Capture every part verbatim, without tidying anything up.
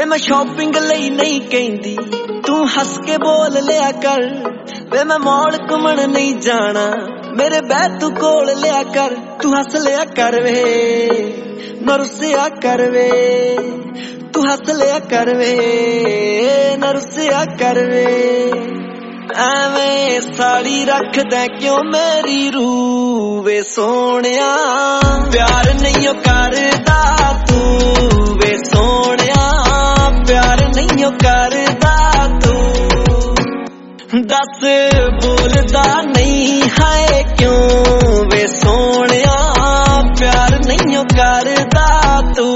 मैं शॉपिंग लई नहीं कहंदी तू हस के बोल लिया कर वे मैं मॉल घुमण नहीं जाना मेरे बैठ तू कोल लिया कर तू हस लिया कर वे न रुसिया कर वे तू हस लिया कर वे न रुसिया कर वे ਐਵੇਂ ਸਾੜੀ ਰੱਖਦਾ क्यों मेरी रूह वे सोहणिया प्यार नहीं करदा तू वे सोहणिया प्यार नहीं करदा तू दस बोलदा नहीं है क्यों वे सोहणिया प्यार नहीं करदा तू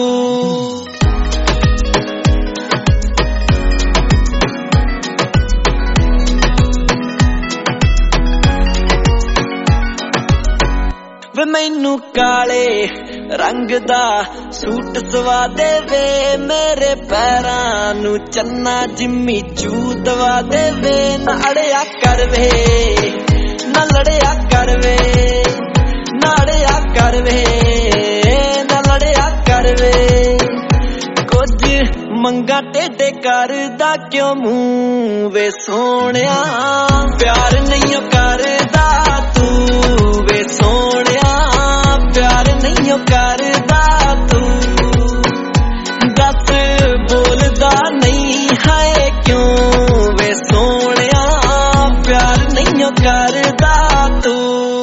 वे मैनू काले रंग दा सूट सवा दे वे मेरे पैरां नू चन्ना जिम्मी चू दवा दे वे ना अड़िया कर वे ना लड़िया कर वे ना अड़िया कर वे ना लड़िया कर वे कुछ मंगा टेढ़े करदा क्यों मुंह वे सोहणिया प्यार नहीं करदा तू वे सोहणिया प्यार नहीं करदा तू दस बोलदा नहीं है क्यों वे सोहणिया प्यार नहीं करदा तू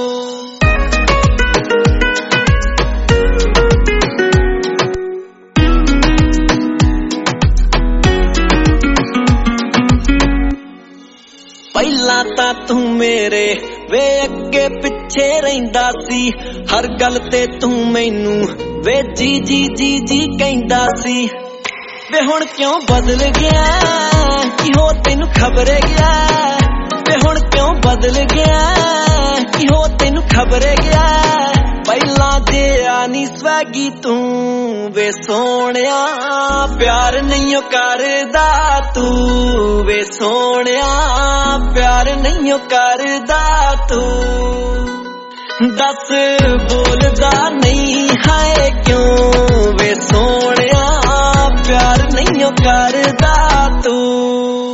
पहला तां तू मेरे वे अगे पिछे रहिंदा सी हर गल ते तू मैनू वे जी जी जी जी कहंदा सी वे हुण क्यों बदल गया कि हो तैनू खबर गया वे हुण क्यों बदल गया कि हो तैनू खबर गया पहला जिहा नी स्वैगी तू वे सोहणिया प्यार नहीं करदा तू वे सोहणिया प्यार नहीं करदा तू दस बोलदा नहीं है क्यों वे सोहणिया प्यार नहीं करदा तू।